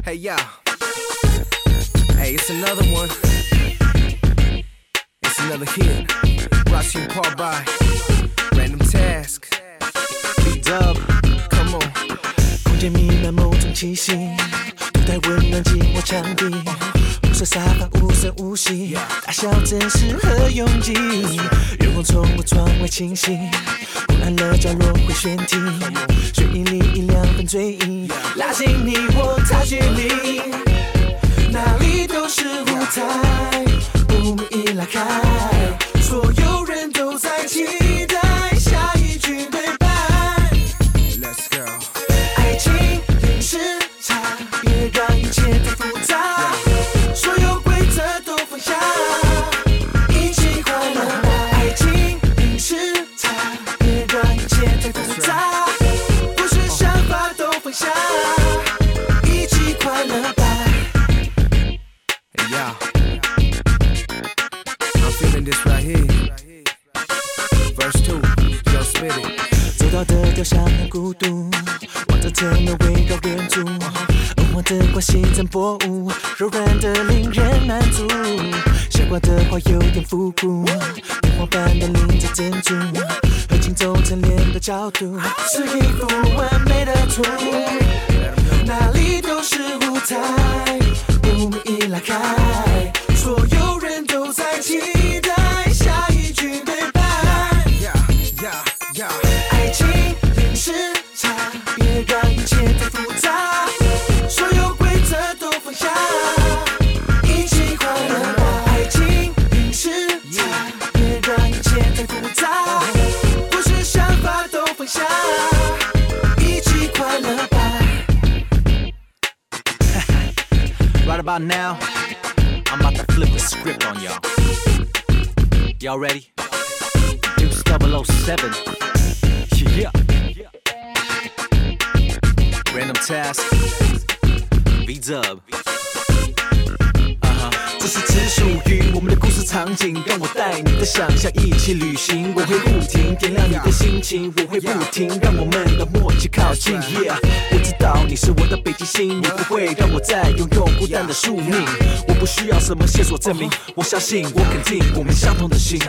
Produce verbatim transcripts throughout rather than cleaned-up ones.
Hey yo, hey, it's another one. It's another hit. Brought to you in part by Random Task. B-Dub, come on. 空间弥漫某种气息，独带温暖寂寞墙壁。红色沙发无声无息，大小真实和拥挤。月光从我窗外倾泻，昏暗了角落会旋停。睡意里一两分醉意，拉近你我他距离。哪里都是舞台，幕幕一拉开，所有人都在期待下一句对白。 Let's go. 爱情零时差，别让一切太复杂，所有规则都放下，一起快乐吧。爱情零时差，别让一切太复杂，不是想法都放下，一起快乐吧。 Hey yo, I'm feeling this right here. Verse two, yo spit it. 走到的雕像很孤独，望着天的围绕连住，恩华的关系怎波舞，柔软的令人满足。笑挂的话有点复古，棉花般的临着珍珠，和轻走成脸的角度，是一幅完美的图。哪里都是舞台，幕幕一拉开，所有人都在期待下一句对白。 Yeah, yeah, yeah. 爱情零时差，别让一切太复杂，所有规则都放下，一起快乐吧。爱情零时差，别让一切太复杂，不是想法都放下，一起快乐吧。 Right about now, I'm about to flip the script on y'all. Y'all ready? Deuce double oh seven. Yeah. Random Task. B-Dub. 这是只属于我们的故事场景，让我带你的想象一起旅行。我会不停点亮你的心情，我会不停让我们的默契靠近。Yeah， 我知道你是我的北极星，你不会让我再拥有孤单的宿命。我不需要什么线索证明，我相信，我肯定，我们相同的心。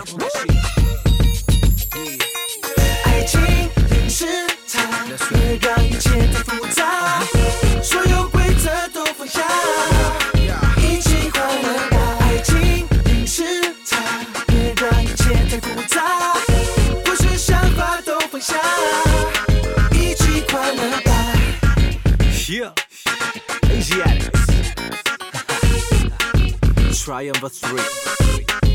爱情零时差，别让一切太复杂，所有规则都放下，一起快乐吧。爱情零时差，别让一切太复杂，不是想法都放下，一起快乐吧。 Yeah. Asiatics. Triumvirate three.